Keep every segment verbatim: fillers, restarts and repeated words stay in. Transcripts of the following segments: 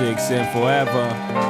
six and forever.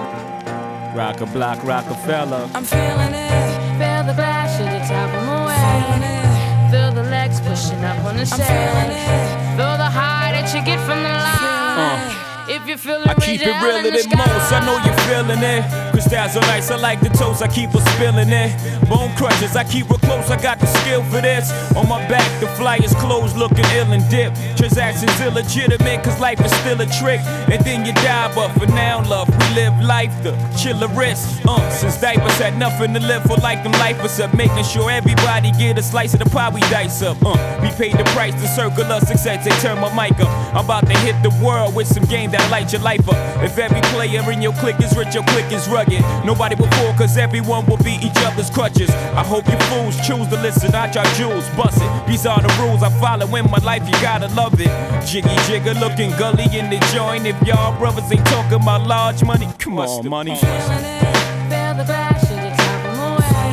Rock a block, Rockefeller. I'm feeling it. Feel the glass, should it top them away. Feel the legs pushing up on the stage. Feel the high that you get from the line. Uh. If you feel it, I keep it realer than most, I know you're feeling it. Crystals on ice, I like the toast, I keep her spilling it. Bone crushers, I keep her close, I got the skill for this. On my back, the flyers closed, looking ill and dip. Transactions illegitimate, cause life is still a trick. And then you die, but for now, love, we live life the chillerist. Uh, since diapers had nothing to live for, like them lifers up. Making sure everybody get a slice of the pie we dice up. Uh, we paid the price to circle us success, they turn my mic up. I'm about to hit the world with some game that light your life up. If every player in your clique is rich, your clique is rugged. Nobody will fall, cause everyone will be each other's crutches. I hope you fools choose to listen, I drop jewels, bust it. These are the rules I follow in my life, you gotta love it. Jiggy jigger looking gully in the joint. If y'all brothers ain't talking about large money, come on, money. Feel the glass, should it top them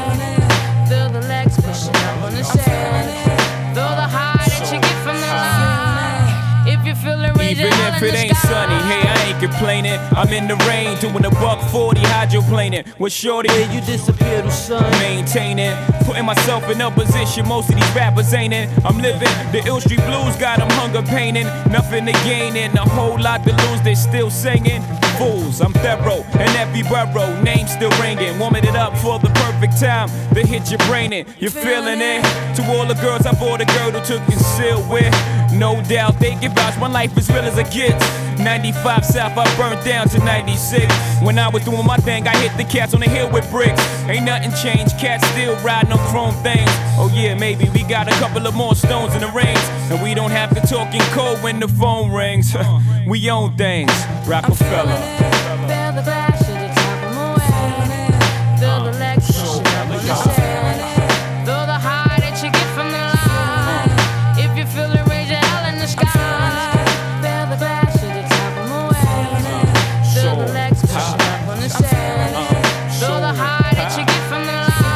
away. Feel the legs pushing up on the stage. Feel the high that you get from the line. If you feel it, even if it ain't sunny, hey, I ain't complaining. I'm in the rain, doing a buck forty hydroplaning. With shorty, Yeah, you disappear to sun. maintaining, putting myself in a position most of these rappers ain't in. I'm living the Ill Street Blues, got them hunger painting. Nothing to gain and a whole lot to lose, they still singing. Fools, I'm thorough, and every borough, name still ringing. Warming it up for the perfect time to hit your brain in. You're feeling it? To all the girls I bought a girl who took conceal with. No doubt they can vouch, my life is real as it gets. ninety-five South, I burned down to ninety-six. When I was doing my thing, I hit the cats on the hill with bricks. Ain't nothing changed, cats still riding on chrome things. Oh yeah, maybe we got a couple of more stones in the rings. And we don't have to talk in code when the phone rings. We own things, Rockefeller. Feel the glass, should it top them away. Feel the legs pushing up on the stage. Feel the high that you get from the line. If you feel it, raise your hell in the sky. Feel the glass, should it top them away. Feel the legs pushing up on the stage. Feel the high that you get from the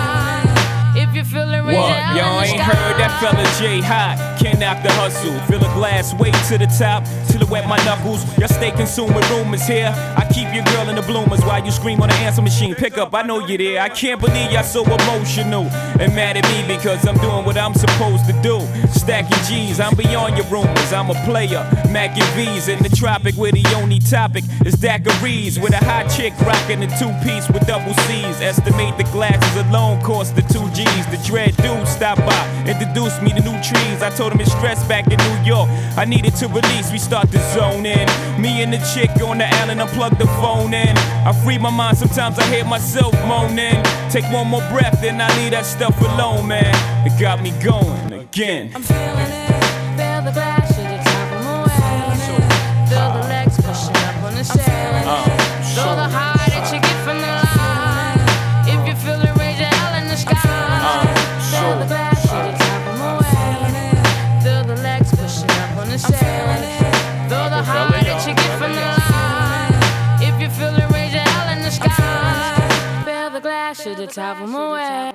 line. If you feel it, raise your What? hell Y'all in the ain't sky. heard that fella J Hot? Can't knock the hustle. Feel a glass way to the top. Silhouette my knuckles. Y'all stay consumed with rumors here. I keep your girl in the bloomers while you scream on the answer machine. Pick up, I know you're there. I can't believe y'all so emotional and mad at me because I'm doing what I'm supposed to do. Stacking G's, I'm beyond your rumors. I'm a player. Mackin' V's in the tropic where the only topic is daiquiris. With a hot chick rocking a two-piece with double C's. Estimate the glasses alone cost the two G's. The dread dude stopped by, introduced me to new trees. I told him it's stress back in New York. I needed to release, we start to zone in. Me and the chick on the island, unplug the phone in. I free my mind, sometimes I hear myself moaning. Take one more breath, then I leave that stuff alone, man. It got me going again. I'm feeling it. Feel the glass, should it top them away. Feel the legs pushing up on the stage. Feel the high that you get from the line. If you feel it, raise your hell in the sky. Feel the glass, should it top them away. Feel the legs pushing up on the stage. Feel the high that you get from the line. If you feel it, raise your hell in the sky. Feel the glass, should it top them away.